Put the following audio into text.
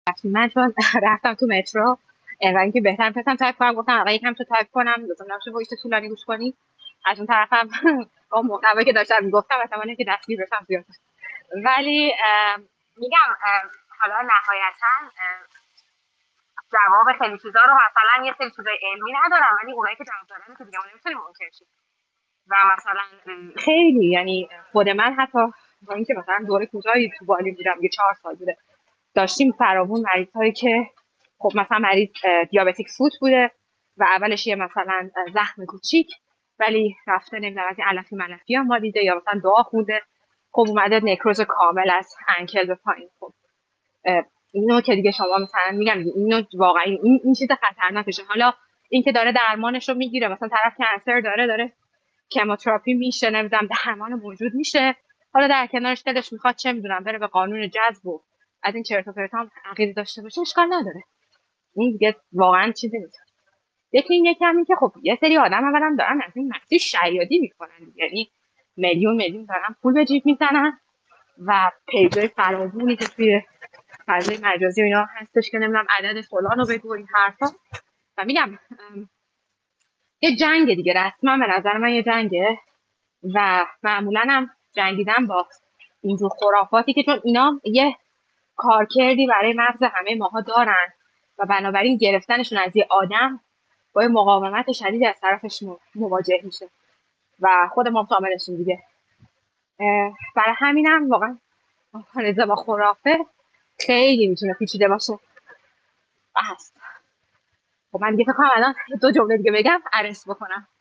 من چون رفتم تو مترو و اینکه بهتر می‌تونستم تایپ کنم، گفتم اول یکم تو تایپ کنم لازم نباشه وایس طولانی گوش کنی. از اون طرفم با محتوایی که داشتم میگفتم احتمالاً که دستگیر بشم زیاد. ولی میگم حالا نهایتا جواب خیلی چیزا رو مثلا یه سری چیزای علمی ندارم، ولی اونایی که جواب دارن که دیگه ما نمیتونیم منکر شیم. و مثلا خیلی یعنی خود من حتی با اینکه مثلا دوره کوتاهی تو بالی بودم، یه 4 سال بوده، داشتیم فراوون مریض هایی که خب مثلا مریض دیابتیک فوت بوده و اولش یه مثلا زخم کوچیک ولی رفته نمیدونم از این علفی ملفی هم دیده یا مثلا دعا خونده، خب اومده نکروز کامل از انکل به پایین. خب اینو که دیگه شما مثلا میگم اینو واقعا این چیز خطرناکشه. حالا این که داره درمانش رو میگیره، مثلا طرف کنسر داره کموتراپی میشه، نمیدونم درمان موجود میشه، حالا در کنارش دلش میخواد چه میدونم بره به قانون جذب و از این چرت و پرت هم عقیده داشته باشه، اشکال نداره. این دیگه واقعا چیزی نیست. یکی همین که خب یه سری آدم اولا دارن از این مسیر شیادی میکنن، یعنی میلیون میلیون دارن پول به جیب میزنن و پیجای فراوونی که توی فضای مجازی و اینا هستش که نمیدونم عدد فلان رو بگو این حرفا. و میگم یه جنگ دیگه، رسما به نظر من یه جنگه و معمولا هم جنگیدن با اینجور خرافاتی که چون اینا یه کارکردی برای مغز همه ماها دارن و بنابراین گرفتنشون از یه آدم با یه مقاومت شدید از طرفش مواجه میشه و خود ما شاملشیم دیگه. برای همینم واقعا مبارزه با خرافه خیلی میتونه پیچیده باشه و هست. خب من دیگه فکر کنم الان 2 جمله دیگه بگم عرض بکنم.